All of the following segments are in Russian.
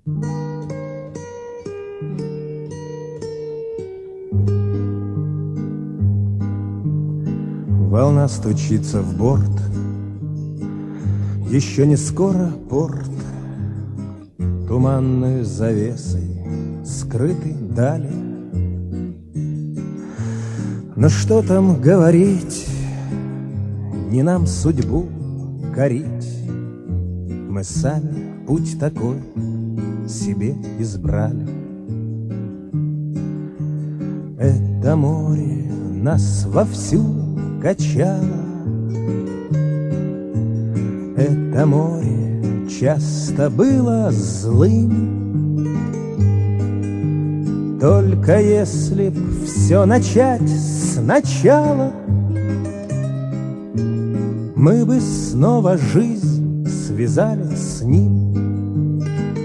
Волна стучится в борт, еще не скоро порт, туманную завесой скрыты дали. Но что там говорить, не нам судьбу корить, мы сами путь такой себе избрали. Это море нас вовсю качало, это море часто было злым. Только если б все начать сначала, мы бы снова жизнь связали с ним.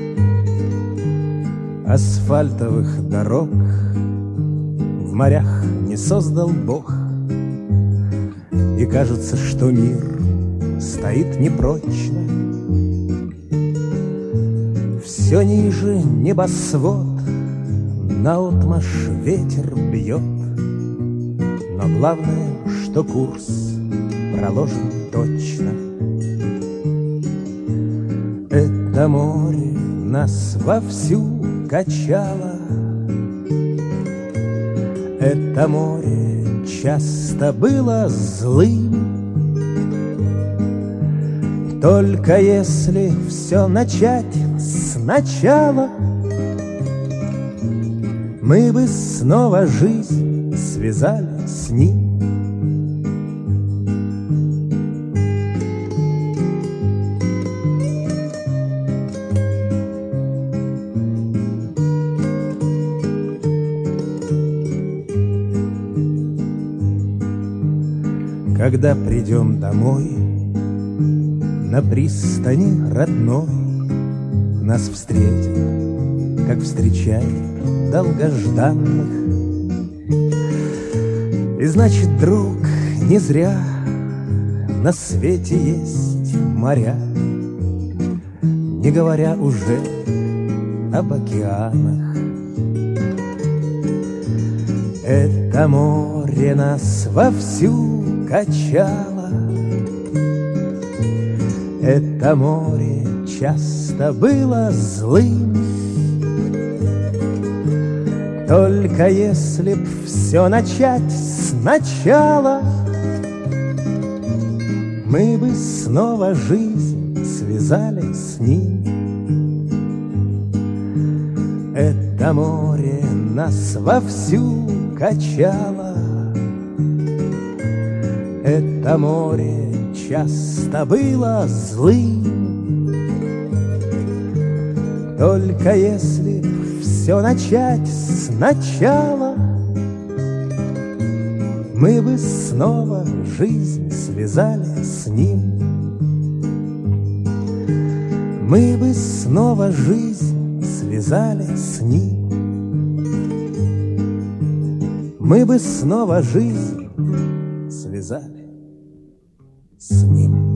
Асфальтовых дорог в морях не создал Бог, и кажется, что мир стоит непрочно. Все ниже небосвод, наотмашь ветер бьет, но главное, что курс проложен точно. Это море нас вовсю качало, это море часто было злым. Только если все начать сначала, мы бы снова жизнь связали с ним. Когда придем домой, на пристани родной нас встретят, как встречают долгожданных. И значит, друг, не зря на свете есть моря, не говоря уже об океанах. Это море нас вовсю качало, это море часто было злым. Только если б все начать сначала, мы бы снова жизнь связали с ним. Это море нас вовсю качало, это море часто было злым. Только если все начать сначала, мы бы снова жизнь связали с ним. Мы бы снова жизнь связали с ним. Мы бы снова жизнь связали с ним.